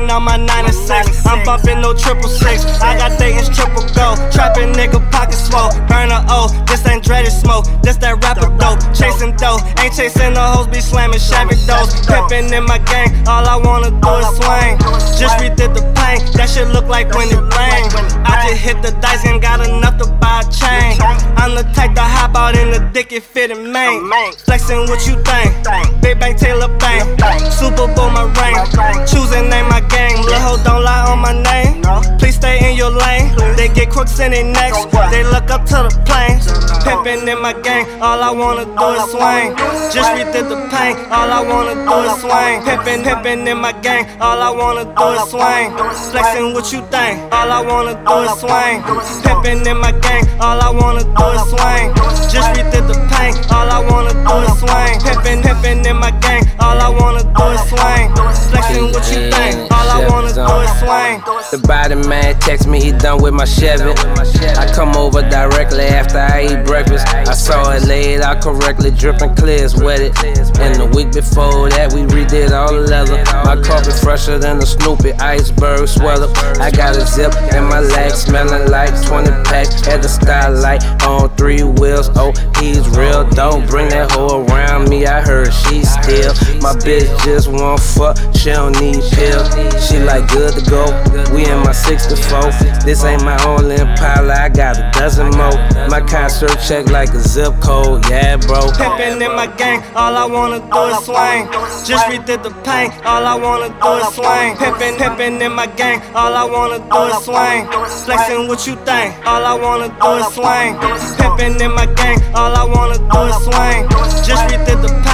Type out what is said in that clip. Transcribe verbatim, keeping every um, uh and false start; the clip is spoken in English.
Sippin' on my ninety-six, I'm bumpin' no triple six. I got Dayton's triple gold, trappin' nigga pocket swole. Burn a O, this ain't dreaded smoke, this that rapper dope. Chasing dough, ain't chasing the hoes, be slamming Chevy doors. Pippin' in my gang, all I wanna do is swing. Just redid the pain, that shit look like when it rain. I just hit the dice and got enough to buy a chain. I'm the type to hop out in the dick and fit in main. Flexin' what you think, Big Bang Taylor Bang. Super Bowl my ring, choosing name my game. Lil' ho don't lie on my name, please stay in your lane. They get crooks in their necks, they look up to the planes. Pimpin' in my gang, all I wanna do is swing. Just redid the pain, all I wanna do is swing. Pimpin', pimpin' in my gang, all I wanna do is swing. Flexin' what you think, all I wanna do is swing. Pimpin' in my gang, all I wanna do is swing. Just redid the pain, all I wanna do is swing. Pimpin', pimpin' in my gang, all I wanna do is swing. Flexin' what you think, all I wanna do is swing. The body man text me he done with my Chevy. I come over directly after I eat breakfast. I saw it laid out correctly, dripping clear as wetted. And the week before that we redid all the leather. My carpet fresher than a Snoopy iceberg sweater. I got a zip in my leg, smelling like twenty packs. At the Starlight on three wheels. Oh, he's real. Don't bring that hoe around me. I heard she's still. My bitch just want fuck. She don't need pills. She like good to go. We in my sixty-four. This ain't my only Impala. I got a dozen more. My concert check like a zip code. Yeah, bro. Pimpin' in my gang, all I wanna do is swing. Just redid the pain, all I wanna do is swing. Pimpin', pimpin' in my gang, all I wanna do is swing. Flexin' what you think, all I wanna do is swing. Pimpin' in my gang, all I wanna do is swing. Just redid the pain.